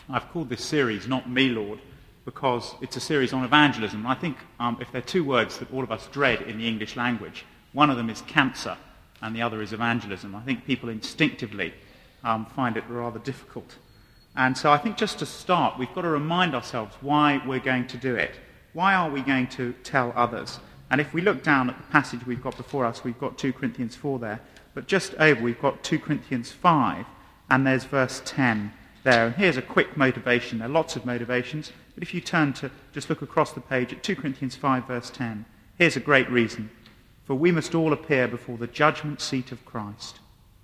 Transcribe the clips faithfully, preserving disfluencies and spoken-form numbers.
I've called this series Not Me, Lord, because it's a series on evangelism. I think um, if there are two words that all of us dread in the English language, one of them is cancer and the other is evangelism. I think people instinctively um, find it rather difficult. And so I think just to start, we've got to remind ourselves why we're going to do it. Why are we going to tell others? And if we look down at the passage we've got before us, we've got two Corinthians four there, but just over we've got two Corinthians five, and there's verse ten there. And here's a quick motivation. There are lots of motivations, but if you turn to just look across the page at two Corinthians five, verse ten, here's a great reason. For we must all appear before the judgment seat of Christ.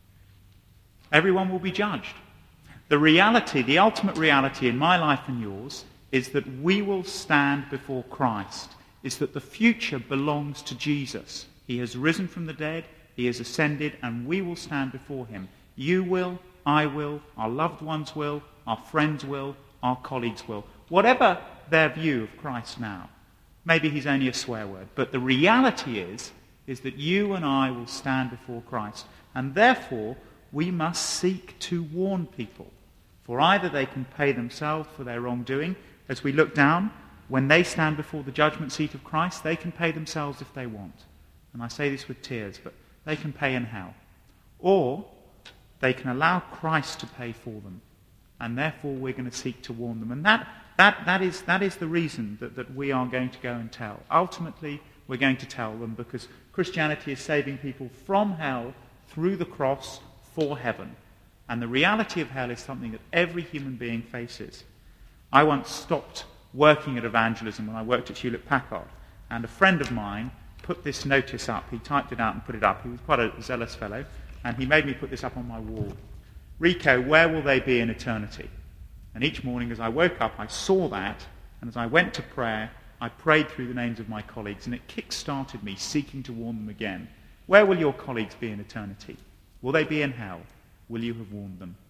Everyone will be judged. The reality, the ultimate reality in my life and yours, is that we will stand before Christ, is that the future belongs to Jesus. He has risen from the dead, he has ascended, and we will stand before him. You will, I will, our loved ones will, our friends will, our colleagues will. Whatever their view of Christ now. Maybe he's only a swear word, but the reality is, is that you and I will stand before Christ. And therefore, we must seek to warn people. For either they can pay themselves for their wrongdoing. As we look down, when they stand before the judgment seat of Christ, they can pay themselves if they want. And I say this with tears, but they can pay in hell. Or they can allow Christ to pay for them. And therefore we're going to seek to warn them. And that, that, that, is, that is the reason that, that we are going to go and tell. Ultimately, we're going to tell them because Christianity is saving people from hell through the cross for heaven. And the reality of hell is something that every human being faces. I once stopped working at evangelism when I worked at Hewlett-Packard, and a friend of mine put this notice up. He typed it out and put it up. He was quite a zealous fellow, and he made me put this up on my wall. Rico, where will they be in eternity? And each morning as I woke up, I saw that, and as I went to prayer, I prayed through the names of my colleagues, and it kick-started me seeking to warn them again. Where will your colleagues be in eternity? Will they be in hell? Will you have warned them?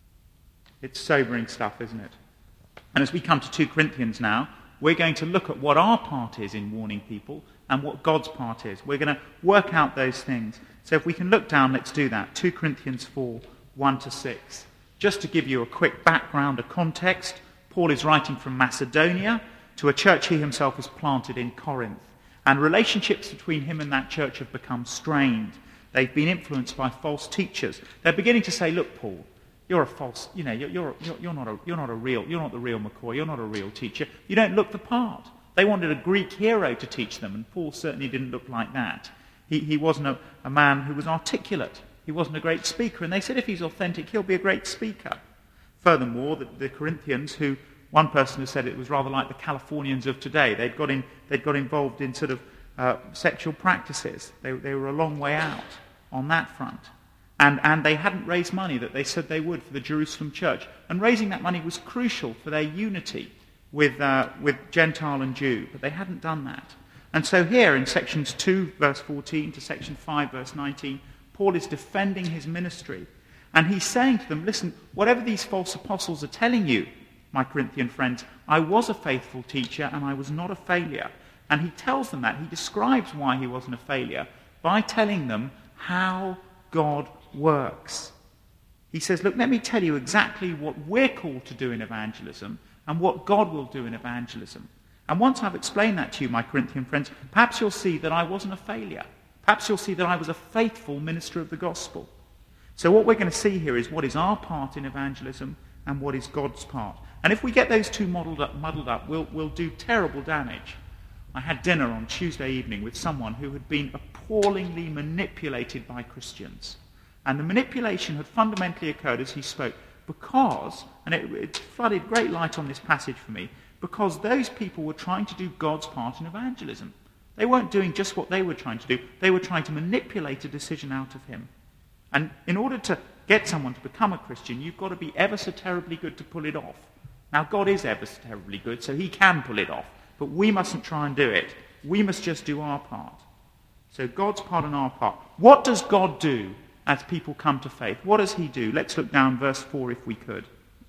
It's sobering stuff, isn't it? And as we come to two Corinthians now, we're going to look at what our part is in warning people and what God's part is. We're going to work out those things. So if we can look down, let's do that. two Corinthians four, one to six. Just to give you a quick background, a context, Paul is writing from Macedonia to a church he himself has planted in Corinth. And relationships between him and that church have become strained. They've been influenced by false teachers. They're beginning to say, look, Paul, you're a false, you know, you're, you're, you're, not a, you're not a real, you're not the real McCoy, you're not a real teacher. You don't look the part. They wanted a Greek hero to teach them, and Paul certainly didn't look like that. He, he wasn't a, a man who was articulate. He wasn't a great speaker, and they said if he's authentic, he'll be a great speaker. Furthermore, the, the Corinthians, who one person has said it was rather like the Californians of today. They'd got, in, they'd got involved in sort of uh, sexual practices. They, they were a long way out on that front. And, and they hadn't raised money that they said they would for the Jerusalem church. And raising that money was crucial for their unity with, uh, with Gentile and Jew, but they hadn't done that. And so here in sections two, verse fourteen, to section five, verse nineteen, Paul is defending his ministry. And he's saying to them, listen, whatever these false apostles are telling you, my Corinthian friends, I was a faithful teacher and I was not a failure. And he tells them that. He describes why he wasn't a failure by telling them how God works. He says, look, let me tell you exactly what we're called to do in evangelism and what God will do in evangelism. And once I've explained that to you, my Corinthian friends, perhaps you'll see that I wasn't a failure. Perhaps you'll see that I was a faithful minister of the gospel. So what we're going to see here is what is our part in evangelism and what is God's part. And if we get those two muddled up, muddled up we'll, we'll do terrible damage. I had dinner on Tuesday evening with someone who had been appallingly manipulated by Christians. And the manipulation had fundamentally occurred as he spoke because, and it, it flooded great light on this passage for me, because those people were trying to do God's part in evangelism. They weren't doing just what they were trying to do. They were trying to manipulate a decision out of him. And in order to get someone to become a Christian, you've got to be ever so terribly good to pull it off. Now, God is ever so terribly good, so he can pull it off. But we mustn't try and do it. We must just do our part. So God's part and our part. What does God do as people come to faith? What does he do? Let's look down verse four if we could.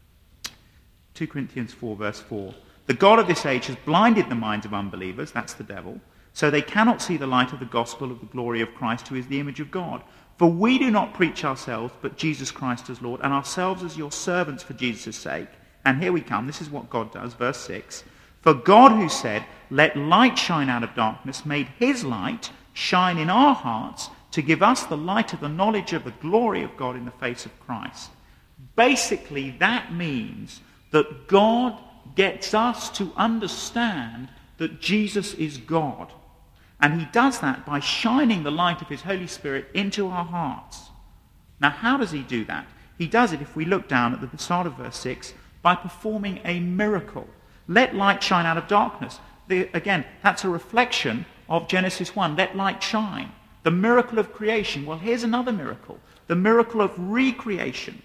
two Corinthians four, verse four. The God of this age has blinded the minds of unbelievers, that's the devil, so they cannot see the light of the gospel of the glory of Christ, who is the image of God. For we do not preach ourselves, but Jesus Christ as Lord, and ourselves as your servants for Jesus' sake. And here we come. This is what God does. Verse six. For God who said, let light shine out of darkness, made his light shine in our hearts to give us the light of the knowledge of the glory of God in the face of Christ. Basically, that means that God gets us to understand that Jesus is God. And he does that by shining the light of his Holy Spirit into our hearts. Now, how does he do that? He does it, if we look down at the start of verse six, by performing a miracle. Let light shine out of darkness. The, again, that's a reflection of Genesis one. Let light shine. The miracle of creation. Well, here's another miracle. The miracle of recreation.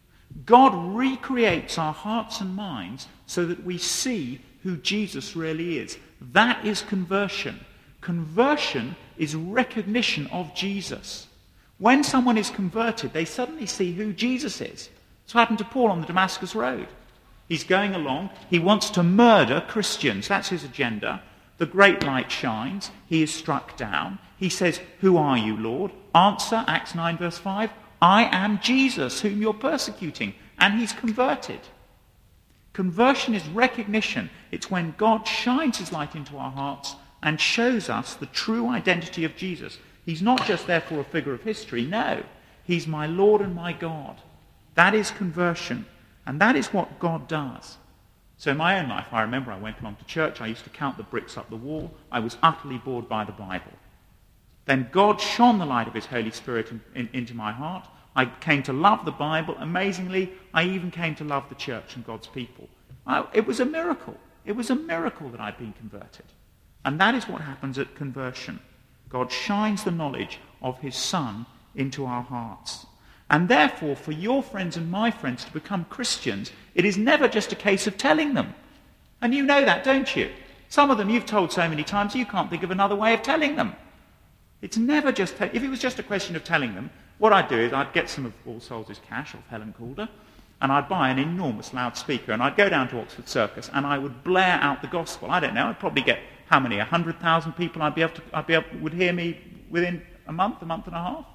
God recreates our hearts and minds so that we see who Jesus really is. That is conversion. Conversion is recognition of Jesus. When someone is converted, they suddenly see who Jesus is. That's what happened to Paul on the Damascus Road. He's going along. He wants to murder Christians. That's his agenda. The great light shines. He is struck down. He says, who are you, Lord? Answer, Acts nine verse five, I am Jesus, whom you're persecuting. And he's converted. Conversion is recognition. It's when God shines his light into our hearts and shows us the true identity of Jesus. He's not just therefore a figure of history. No, he's my Lord and my God. That is conversion. And that is what God does. So in my own life, I remember I went along to church. I used to count the bricks up the wall. I was utterly bored by the Bible. Then God shone the light of his Holy Spirit in, in, into my heart. I came to love the Bible. Amazingly, I even came to love the church and God's people. I, it was a miracle. It was a miracle that I'd been converted. And that is what happens at conversion. God shines the knowledge of his Son into our hearts. And therefore, for your friends and my friends to become Christians, it is never just a case of telling them. And you know that, don't you? Some of them you've told so many times you can't think of another way of telling them. It's never just... Te- if it was just a question of telling them, what I'd do is I'd get some of All Souls' cash off Helen Calder, and I'd buy an enormous loudspeaker, and I'd go down to Oxford Circus, and I would blare out the gospel. I don't know, I'd probably get, how many, one hundred thousand people I'd be able to, I'd be able, would hear me within a month, a month and a half?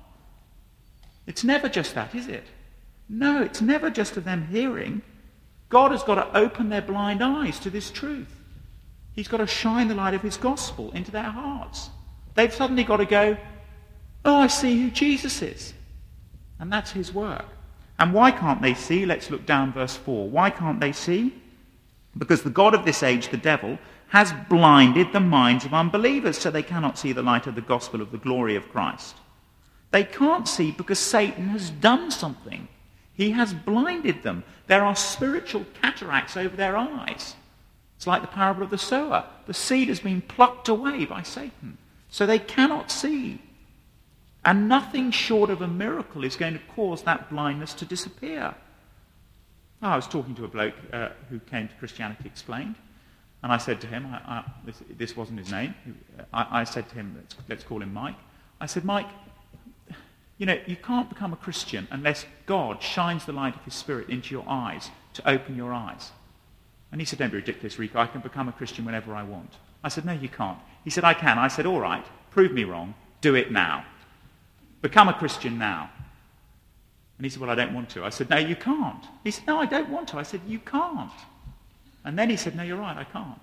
It's never just that, is it? No, it's never just of them hearing. God has got to open their blind eyes to this truth. He's got to shine the light of his gospel into their hearts. They've suddenly got to go, oh, I see who Jesus is. And that's his work. And why can't they see? Let's look down verse four. Why can't they see? Because the god of this age, the devil, has blinded the minds of unbelievers so they cannot see the light of the gospel of the glory of Christ. They can't see because Satan has done something. He has blinded them. There are spiritual cataracts over their eyes. It's like the parable of the sower. The seed has been plucked away by Satan. So they cannot see. And nothing short of a miracle is going to cause that blindness to disappear. Oh, I was talking to a bloke uh, who came to Christianity Explained. And I said to him, I, I, this, this wasn't his name. I, I said to him, let's, let's call him Mike. I said, Mike, you know, you can't become a Christian unless God shines the light of his Spirit into your eyes to open your eyes. And he said, don't be ridiculous, Rico. I can become a Christian whenever I want. I said, no, you can't. He said, I can. I said, all right, prove me wrong. Do it now. Become a Christian now. And he said, well, I don't want to. I said, no, you can't. He said, no, I don't want to. I said, you can't. And then he said, no, you're right, I can't.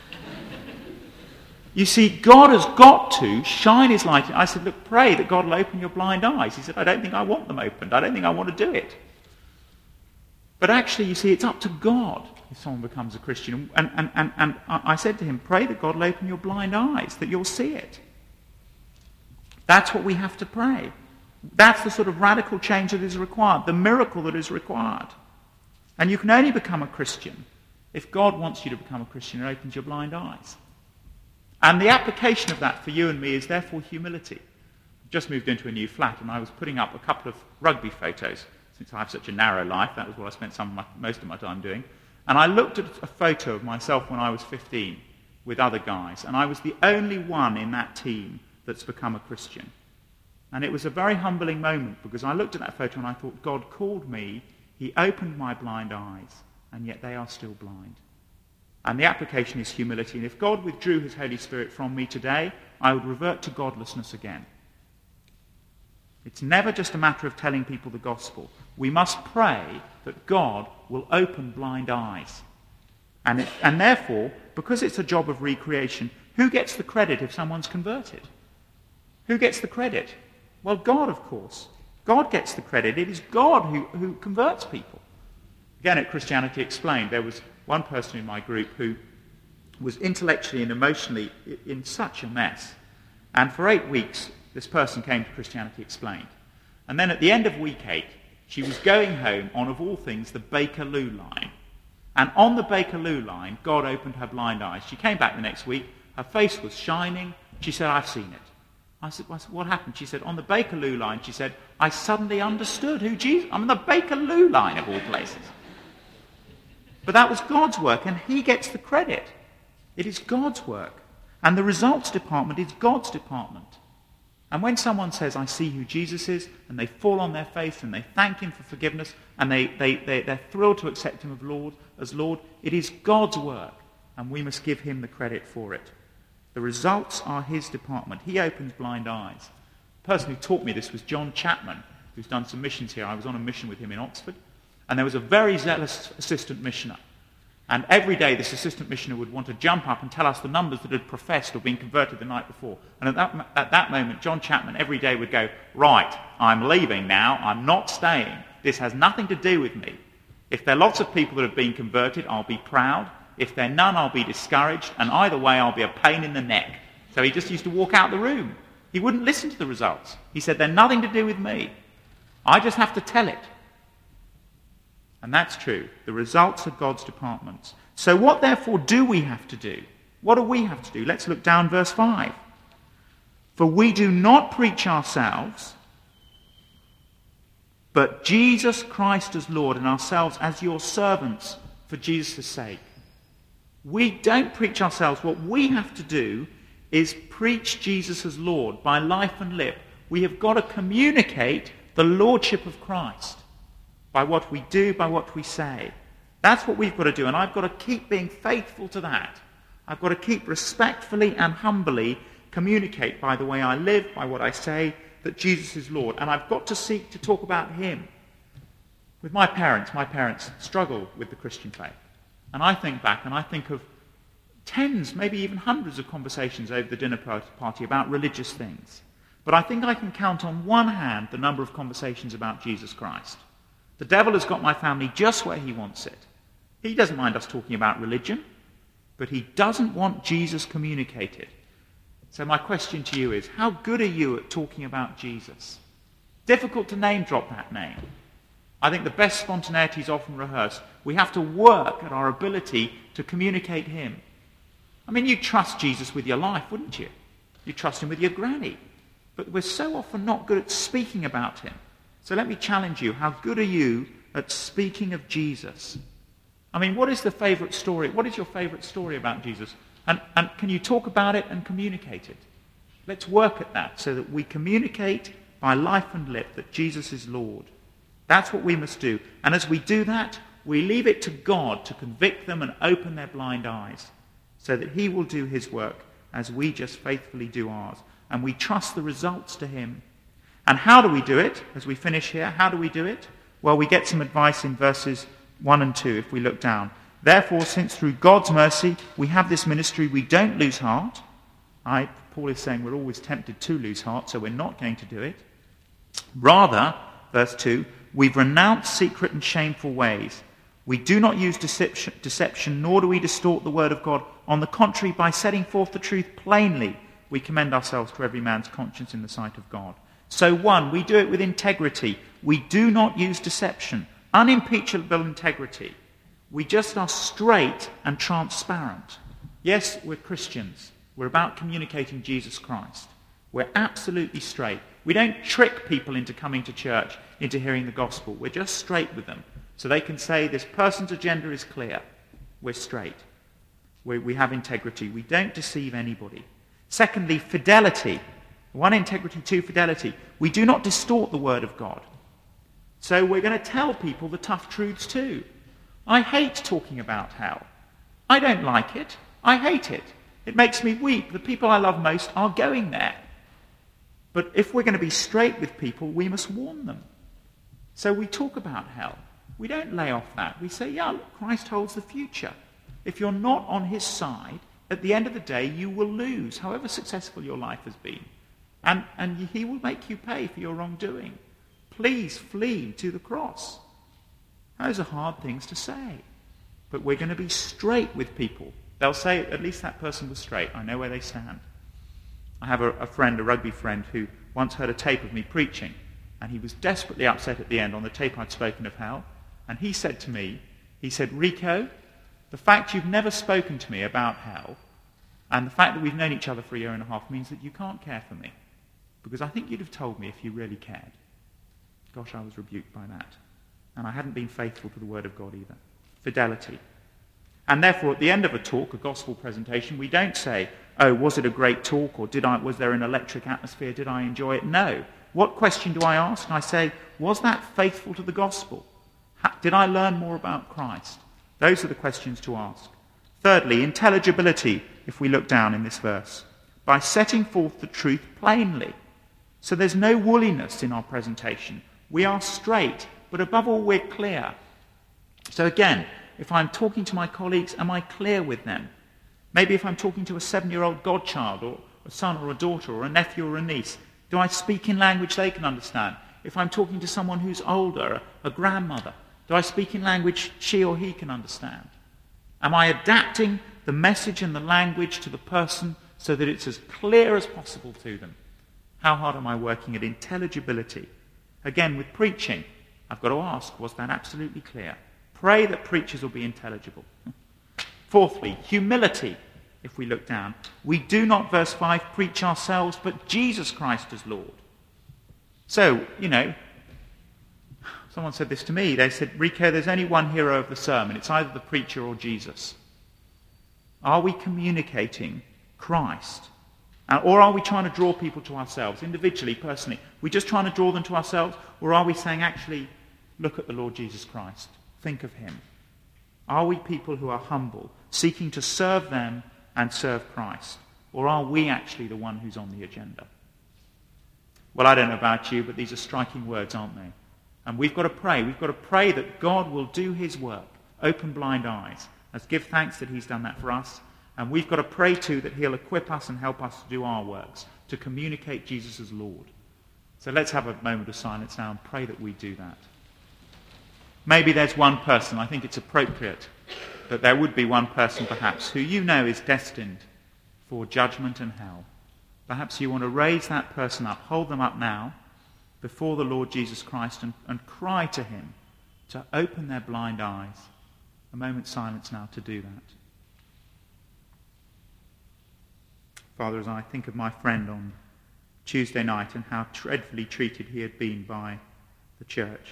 You see, God has got to shine his light. I said, look, pray that God will open your blind eyes. He said, I don't think I want them opened. I don't think I want to do it. But actually, you see, it's up to God if someone becomes a Christian. And, and, and, and I said to him, pray that God will open your blind eyes, that you'll see it. That's what we have to pray. That's the sort of radical change that is required, the miracle that is required. And you can only become a Christian if God wants you to become a Christian and opens your blind eyes. And the application of that for you and me is therefore humility. I've just moved into a new flat and I was putting up a couple of rugby photos. Since I have such a narrow life, that was what I spent some of my, most of my time doing. And I looked at a photo of myself when I was fifteen with other guys, and I was the only one in that team that's become a Christian. And it was a very humbling moment because I looked at that photo and I thought, God called me, he opened my blind eyes, and yet they are still blind. And the application is humility. And if God withdrew his Holy Spirit from me today, I would revert to godlessness again. It's never just a matter of telling people the gospel. We must pray that God will open blind eyes. And, it, and therefore, because it's a job of recreation, who gets the credit if someone's converted? Who gets the credit? Well, God, of course. God gets the credit. It is God who, who converts people. Again, at Christianity Explained, there was one person in my group who was intellectually and emotionally in such a mess. And for eight weeks, this person came to Christianity Explained. And then at the end of week eight, she was going home on, of all things, the Bakerloo line. And on the Bakerloo line, God opened her blind eyes. She came back the next week. Her face was shining. She said, "I've seen it." I said, "What happened?" She said, "On the Bakerloo line," she said, "I suddenly understood who Jesus..." I'm on the Bakerloo line, of all places. But that was God's work, and he gets the credit. It is God's work. And the results department is God's department. And when someone says, "I see who Jesus is," and they fall on their face and they thank him for forgiveness, and they, they, they, they're thrilled to accept him as Lord, as Lord, it is God's work, and we must give him the credit for it. The results are his department. He opens blind eyes. The person who taught me this was John Chapman, who's done some missions here. I was on a mission with him in Oxford, and there was a very zealous assistant missioner. And every day this assistant missioner would want to jump up and tell us the numbers that had professed or been converted the night before. And at that, at that moment, John Chapman every day would go, "Right, I'm leaving now. I'm not staying. This has nothing to do with me. If there are lots of people that have been converted, I'll be proud. If there are none, I'll be discouraged. And either way, I'll be a pain in the neck." So he just used to walk out the room. He wouldn't listen to the results. He said, "They're nothing to do with me. I just have to tell it." And that's true. The results are God's departments. So what therefore do we have to do? What do we have to do? Let's look down verse five. "For we do not preach ourselves, but Jesus Christ as Lord, and ourselves as your servants for Jesus' sake." We don't preach ourselves. What we have to do is preach Jesus as Lord by life and lip. We have got to communicate the lordship of Christ by what we do, by what we say. That's what we've got to do, and I've got to keep being faithful to that. I've got to keep respectfully and humbly communicate by the way I live, by what I say, that Jesus is Lord. And I've got to seek to talk about him. With my parents, my parents struggle with the Christian faith. And I think back and I think of tens, maybe even hundreds of conversations over the dinner party about religious things. But I think I can count on one hand the number of conversations about Jesus Christ. The devil has got my family just where he wants it. He doesn't mind us talking about religion, but he doesn't want Jesus communicated. So my question to you is, how good are you at talking about Jesus? Difficult to name drop that name. I think the best spontaneity is often rehearsed. We have to work at our ability to communicate him. I mean, you'd trust Jesus with your life, wouldn't you? You'd trust him with your granny. But we're so often not good at speaking about him. So let me challenge you. How good are you at speaking of Jesus? I mean, what is the favourite story? What is your favourite story about Jesus? And, and can you talk about it and communicate it? Let's work at that so that we communicate by life and lip that Jesus is Lord. That's what we must do. And as we do that, we leave it to God to convict them and open their blind eyes so that he will do his work as we just faithfully do ours. And we trust the results to him. And how do we do it? As we finish here, how do we do it? Well, we get some advice in verses one and two if we look down. "Therefore, since through God's mercy we have this ministry, we don't lose heart." I, Paul is saying we're always tempted to lose heart, so we're not going to do it. "Rather," verse two, "we've renounced secret and shameful ways. We do not use deception, deception, nor do we distort the word of God. On the contrary, by setting forth the truth plainly, we commend ourselves to every man's conscience in the sight of God." So one, we do it with integrity. We do not use deception. Unimpeachable integrity. We just are straight and transparent. Yes, we're Christians. We're about communicating Jesus Christ. We're absolutely straight. We don't trick people into coming to church, into hearing the gospel. We're just straight with them. So they can say, this person's agenda is clear. We're straight. We, we have integrity. We don't deceive anybody. Secondly, fidelity. One, integrity. Two, fidelity. We do not distort the word of God. So we're going to tell people the tough truths too. I hate talking about hell. I don't like it. I hate it. It makes me weep. The people I love most are going there. But if we're going to be straight with people, we must warn them. So we talk about hell. We don't lay off that. We say, yeah, look, Christ holds the future. If you're not on his side, at the end of the day, you will lose, however successful your life has been. And, and he will make you pay for your wrongdoing. Please flee to the cross. Those are hard things to say. But we're going to be straight with people. They'll say, at least that person was straight. I know where they stand. I have a, a friend, a rugby friend, who once heard a tape of me preaching, and he was desperately upset at the end on the tape I'd spoken of hell. And he said to me, he said, Rico, the fact you've never spoken to me about hell, and the fact that we've known each other for a year and a half, means that you can't care for me. Because I think you'd have told me if you really cared. Gosh, I was rebuked by that. And I hadn't been faithful to the word of God either. Fidelity. And therefore, at the end of a talk, a gospel presentation, we don't say, oh, was it a great talk, or did I, was there an electric atmosphere, did I enjoy it? No. What question do I ask? And I say, was that faithful to the gospel? Did I learn more about Christ? Those are the questions to ask. Thirdly, intelligibility, if we look down in this verse, by setting forth the truth plainly. So there's no woolliness in our presentation. We are straight, but above all, we're clear. So again, if I'm talking to my colleagues, am I clear with them? Maybe if I'm talking to a seven-year-old godchild, or a son or a daughter, or a nephew or a niece, do I speak in language they can understand? If I'm talking to someone who's older, a grandmother, do I speak in language she or he can understand? Am I adapting the message and the language to the person so that it's as clear as possible to them? How hard am I working at intelligibility? Again, with preaching, I've got to ask, was that absolutely clear? Pray that preachers will be intelligible. Fourthly, humility, if we look down. We do not, verse five, preach ourselves, but Jesus Christ as Lord. So, you know, someone said this to me. They said, Rico, there's only one hero of the sermon. It's either the preacher or Jesus. Are we communicating Christ? Or are we trying to draw people to ourselves, individually, personally? Are we just trying to draw them to ourselves? Or are we saying, actually, look at the Lord Jesus Christ. Think of him. Are we people who are humble, seeking to serve them and serve Christ? Or are we actually the one who's on the agenda? Well, I don't know about you, but these are striking words, aren't they? And we've got to pray. We've got to pray that God will do his work, open blind eyes. Let's give thanks that he's done that for us. And we've got to pray too that he'll equip us and help us to do our works, to communicate Jesus as Lord. So let's have a moment of silence now and pray that we do that. Maybe there's one person, I think it's appropriate that there would be one person perhaps who you know is destined for judgment and hell. Perhaps you want to raise that person up, hold them up now before the Lord Jesus Christ and, and cry to him to open their blind eyes. A moment's silence now to do that. Father, as I think of my friend on Tuesday night and how dreadfully treated he had been by the church,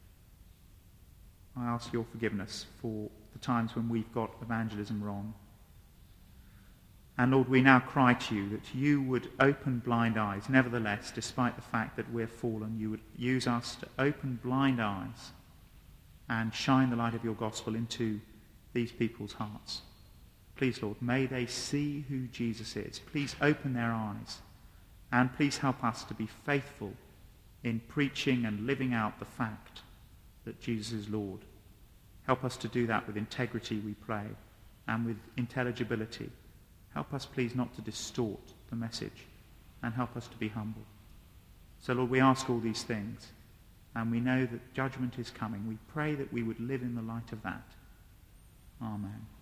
I ask your forgiveness for the times when we've got evangelism wrong. And Lord, we now cry to you that you would open blind eyes. Nevertheless, despite the fact that we're fallen, you would use us to open blind eyes and shine the light of your gospel into these people's hearts. Please, Lord, may they see who Jesus is. Please open their eyes. And please help us to be faithful in preaching and living out the fact that Jesus is Lord. Help us to do that with integrity, we pray, and with intelligibility. Help us, please, not to distort the message, and help us to be humble. So, Lord, we ask all these things, and we know that judgment is coming. We pray that we would live in the light of that. Amen.